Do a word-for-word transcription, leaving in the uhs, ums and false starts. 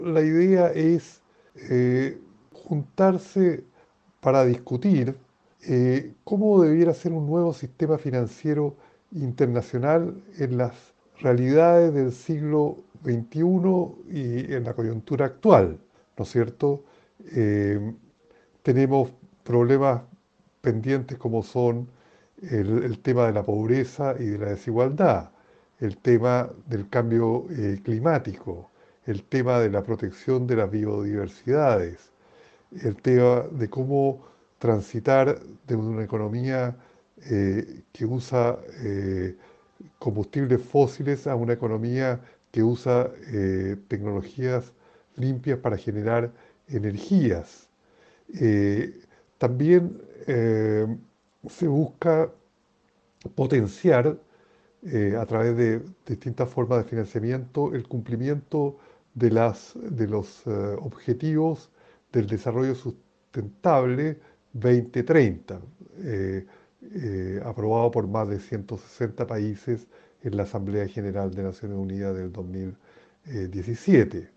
La idea es eh, juntarse para discutir eh, cómo debiera ser un nuevo sistema financiero internacional en las realidades del siglo veintiuno y en la coyuntura actual, ¿no es cierto? Eh, tenemos problemas pendientes como son el, el tema de la pobreza y de la desigualdad, el tema del cambio eh, climático, el tema de la protección de las biodiversidades, el tema de cómo transitar de una economía eh, que usa eh, combustibles fósiles a una economía que usa eh, tecnologías limpias para generar energías. Eh, también eh, se busca potenciar eh, a través de distintas formas de financiamiento el cumplimiento de, las, de los eh, objetivos del desarrollo sustentable dos mil treinta, eh, eh, aprobado por más de ciento sesenta países en la Asamblea General de Naciones Unidas del dos mil diecisiete.